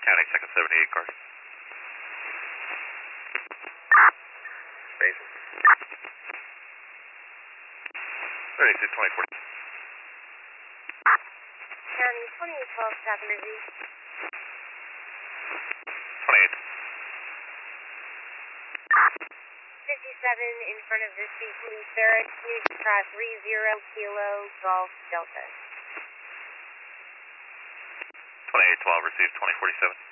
County, second 78 car. Basin. 36, 2040. County 2812, South Jersey. 28. 57 in front of the State Police Barracks, community cross 30 Kilo Golf Delta. 2812, received 2047.